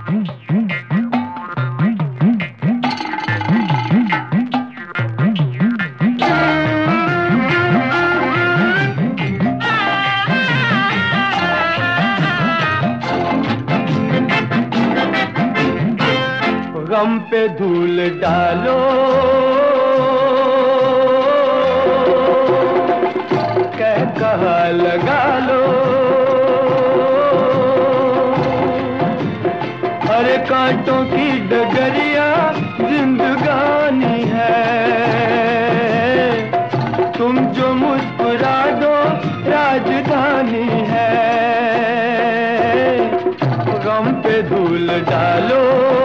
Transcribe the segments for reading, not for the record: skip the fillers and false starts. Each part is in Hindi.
गम पे धूल डालो, कहा लगा लो, अरे कांटों की डगरिया जिंदगानी है, तुम जो मुस्कुरा दो राजधानी है। गम पे धूल डालो,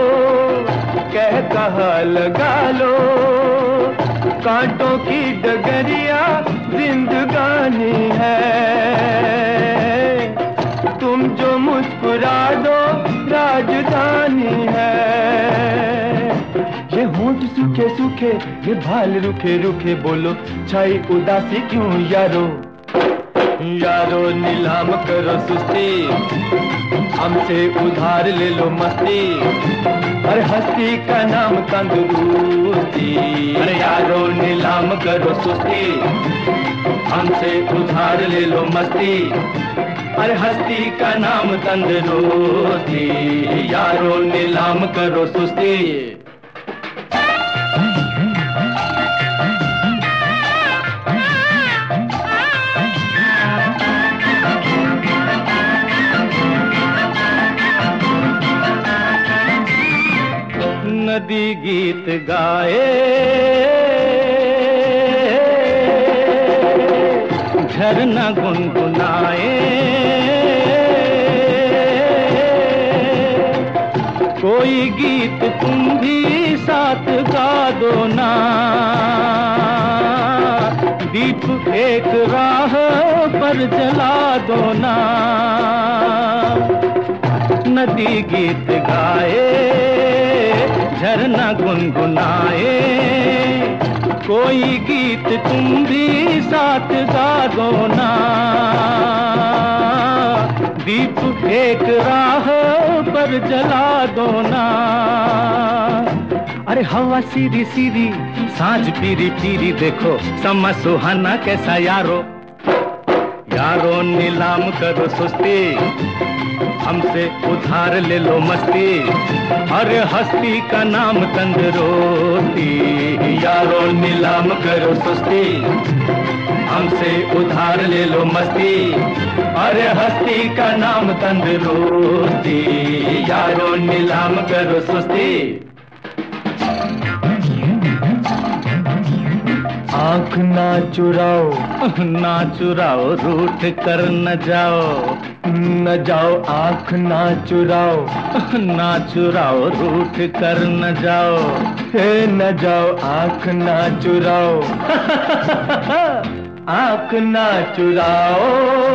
कहा लगा लो, कांटों की डगरिया जिंदगानी है, तुम जो मुस्कुरा दो राजधानी है। ये होंठ सूखे सूखे, ये भाल रुखे रुखे, बोलो छाई उदासी क्यों यारो। यारो नीलाम करो सुस्ती, हमसे उधार ले लो मस्ती, अरे हस्ती का नाम तंदुरुस्ती। अरे यारो नीलाम करो सुस्ती, हमसे उधार ले लो मस्ती, अरे हस्ती का नाम तंदुरुस्ती। यारो नीलाम करो सुस्ती। नदी गीत गाए, झरना गुनगुनाए, कोई गीत तुम भी साथ गा दो ना, दीप एक राह पर जला दो ना। नदी गीत गाए, झरना गुनगुनाए, कोई गीत तुम भी साथ गा दो ना, दीप एक राह पर जला दो ना। अरे हवा सीधी सीधी, सांझ पीरी पीरी, देखो समा सुहाना कैसा यारो। यारो नीलाम करो सुस्ती, हमसे उधार ले लो मस्ती, अरे हस्ती का नाम तंदुरुस्ती। यारो नीलाम करो सुस्ती, हमसे उधार ले लो मस्ती, अरे हस्ती का नाम तंदुरुस्ती। यारो नीलाम करो सुस्ती। आँख ना चुराओ, ना चुराओ, रूठ कर न जाओ, न जाओ। आँख ना चुराओ, ना चुराओ, रूठ कर न जाओ, हे न जाओ। आँख ना चुराओ, आँख ना चुराओ,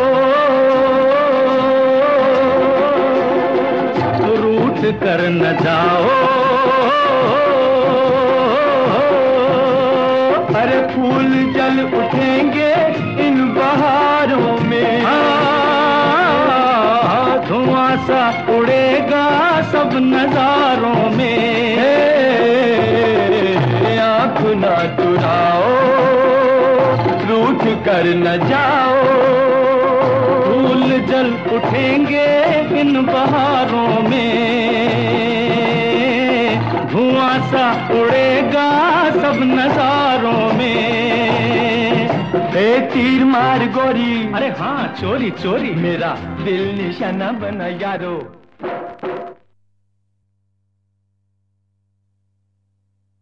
रूठ कर न जाओ। अरे फूल जल उठेंगे इन बहारों में, धुआं सा उड़ेगा सब नजारों में। आँख ना चुराओ, रूठ कर न जाओ, फूल जल उठेंगे इन बहारों में, धुआं सा उड़ेगा सब नजारों में। ए तीर मार गोरी, अरे हाँ चोरी चोरी, मेरा दिल निशाना बना यारो।